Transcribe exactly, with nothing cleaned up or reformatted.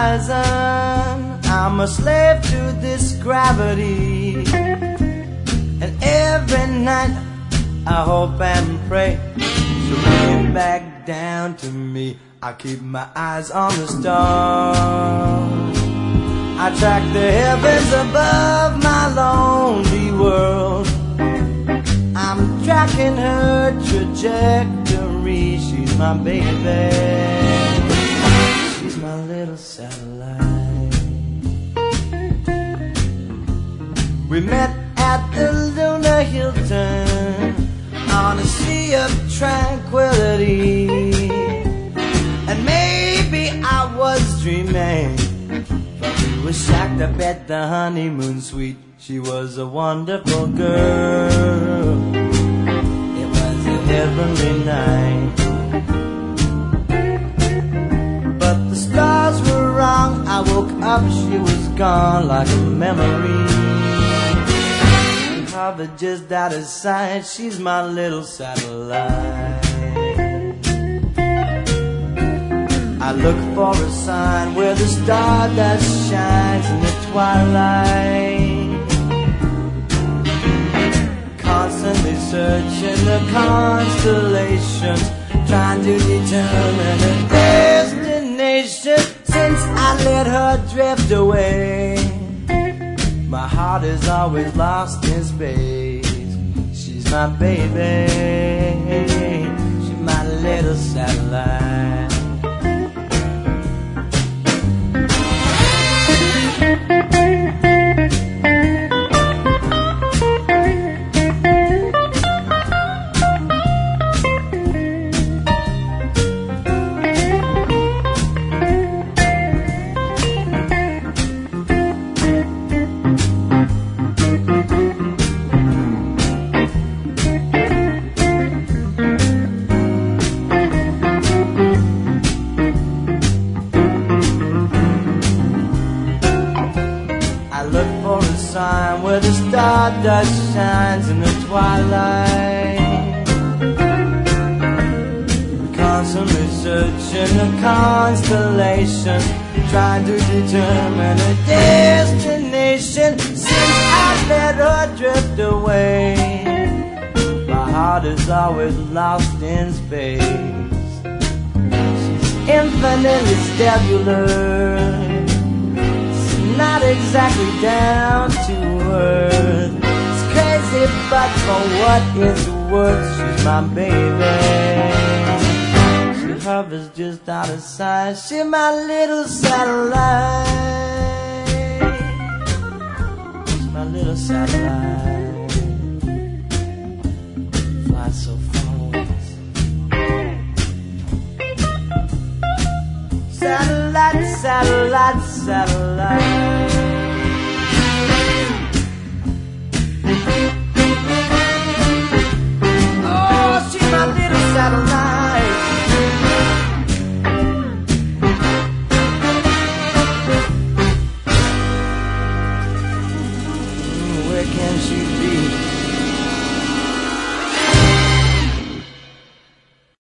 horizon. I'm a slave to this gravity, and every night I hope and pray she'll bring it back down to me. I keep my eyes on the stars. I track the heavens above my lonely world. I'm tracking her trajectory. She's my baby. She's my little satellite. We met at the Luna Hilton on a sea of tranquility. And maybe I was dreaming, but we were shacked up at the honeymoon suite. She was a wonderful girl. It was a heavenly night. But the stars were wrong. I woke up, she was gone like a memory. She hovered just out of sight. She's my little satellite. I look for a sign where the star that shines in the twilight. Constantly searching the constellations, trying to determine a destination. Since I let her drift away, my heart is always lost in space. She's my baby. She's my little satellite. Where the stardust shines in the twilight. Constantly searching the constellation, trying to determine a destination. Since I let her drift away, my heart is always lost in space. She's infinitely stellar, not exactly down to earth. It's crazy, but for what it's worth, she's my baby. She hovers just out of sight. She's my little satellite. She's my little satellite. Fly so far away. Satellite, satellite, satellite. Oh, she's my little satellite. Where can she be?